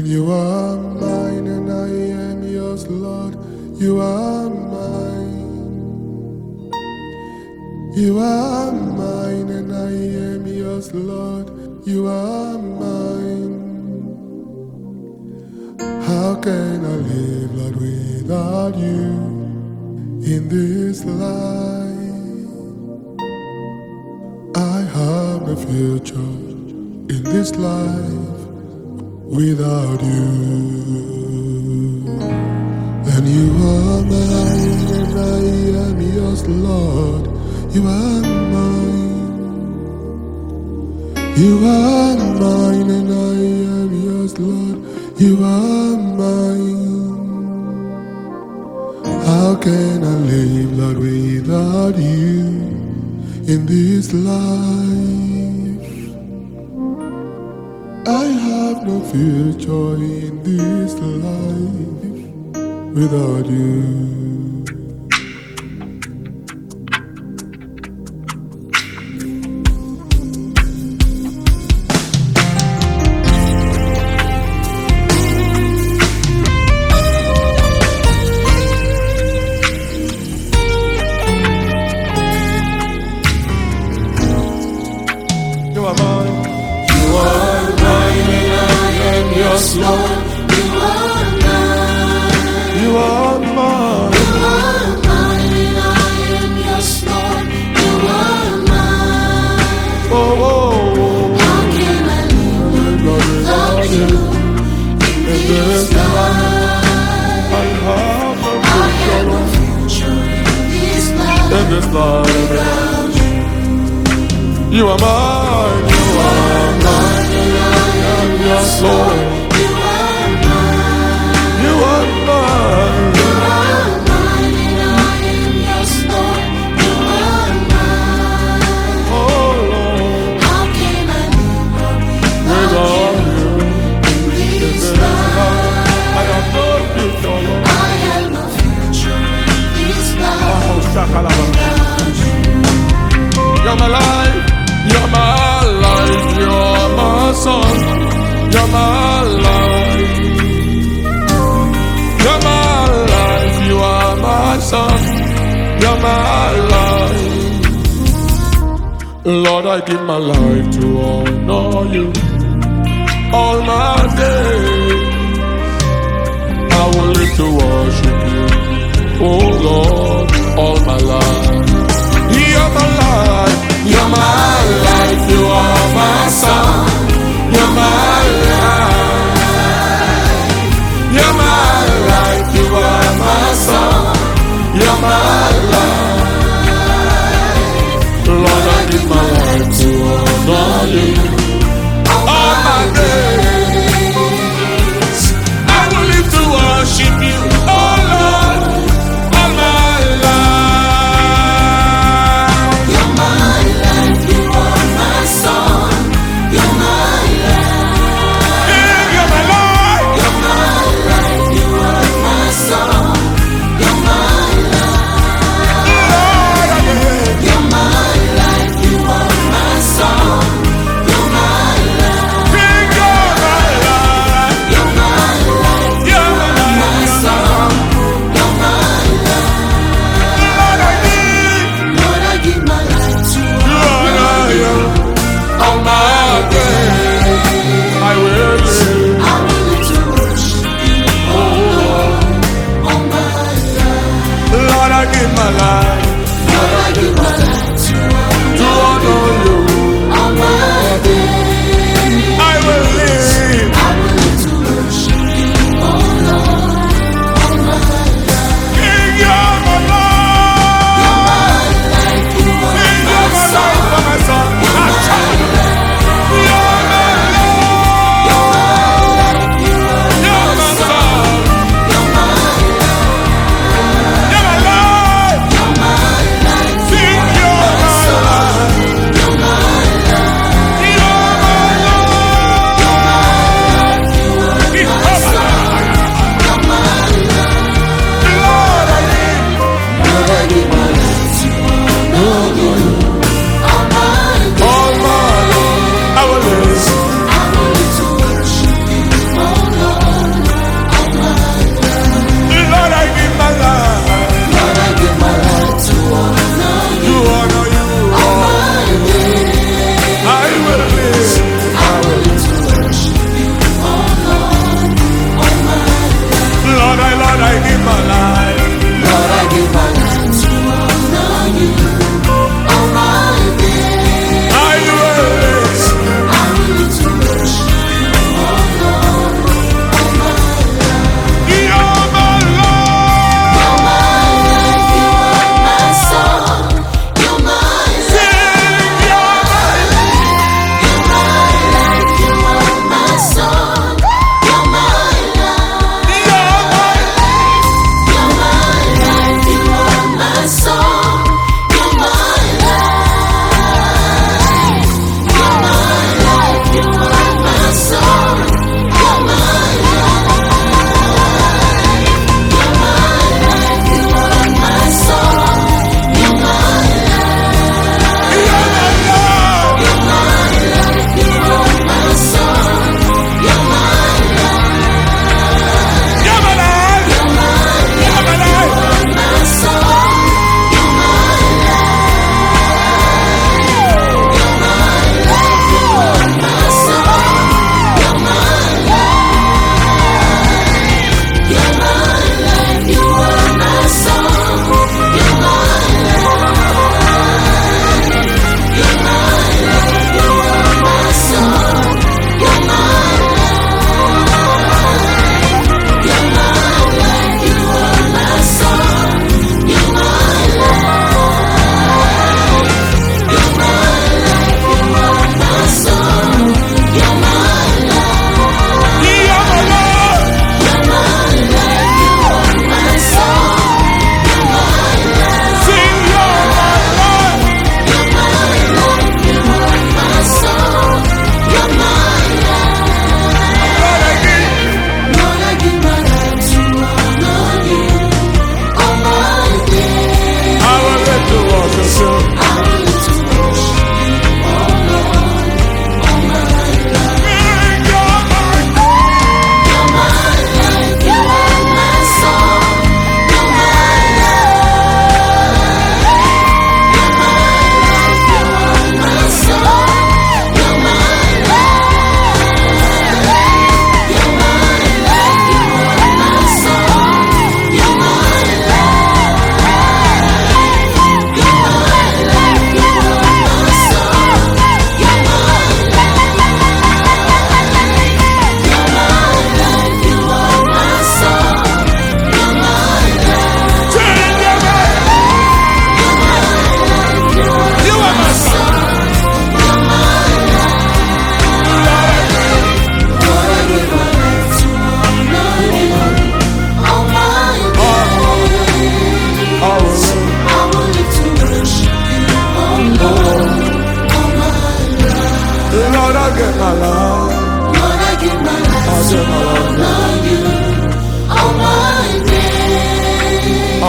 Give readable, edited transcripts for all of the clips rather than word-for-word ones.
You are mine and I am yours, Lord. You are mine. You are mine and I am yours, Lord. You are mine. How can I live, Lord, without you in this life? I have no future in this life without you. And you are mine and I am yours, Lord. You are mine. You are mine and I am yours, Lord. You are mine. How can I live, Lord, without you in this life? I have no future in this life without you. You are mine. You are mine and I am yours, Lord. You are mine. You are mine. You are mine and I am yours, Lord. You are mine. Oh, oh, oh. How can I live without you in this life? I have I have no future in this life without you. You are mine. You are mine and I am yours, Lord. You are mine. You are mine. You are mine and I am yours, Lord. You are mine. Oh, Lord. How can I live without you in this life? I have no future, Lord. I have no future in this life without you. You're my life. You're my life. You're my son. You're my life. You're my life. You are my son. You're my life. Lord, I give my life to honor you. All my days I will live to worship you. Oh Lord, all my life. You're my life. You're my life. You are my son. You're my life. You're my life. You are my son. You're my life. Lord, I give my life to honor you. All my days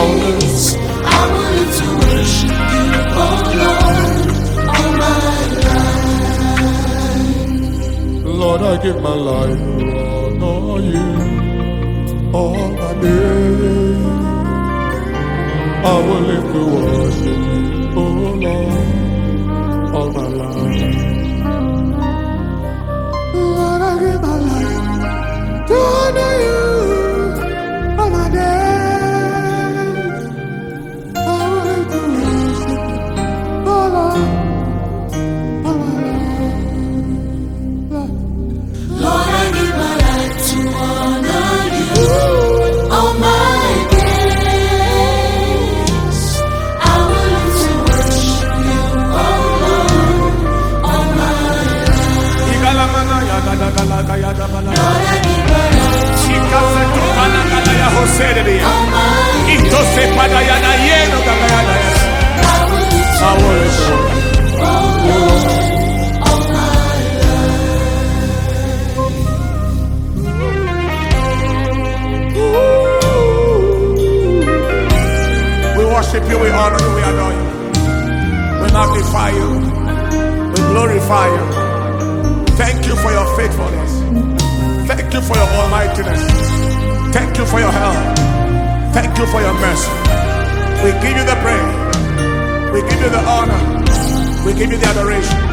days. I wanted to worship you, oh Lord, all my life. Lord, I give my life to honor you all my days. I will live to worship you, oh Lord, all my life. Lord, I give my life to honor you all my days. I will live to worship you, oh Lord, all my life. Lord, I give my life to honor you all my days. I will live to worship you, oh Lord, all my life. Lord, I give my life to honor you all my days. I will live to worship you, oh Lord, all my We worship you, we honor you, we adore you. We magnify you, we glorify you. Thank you for your faithfulness. Thank you for your almightiness. Thank you for your help. Thank you for your mercy. We give you the praise. We give you the honor. We give you the adoration.